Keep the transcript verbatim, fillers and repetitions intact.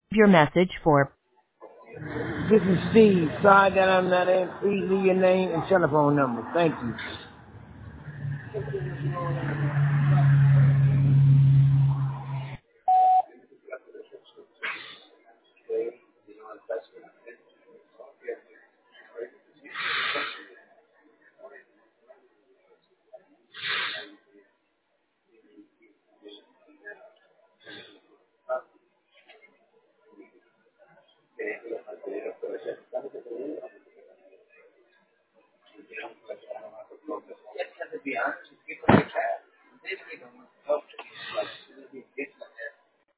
your message for This is Steve. Sorry that I'm not in. Please leave your name and telephone number. Thank you.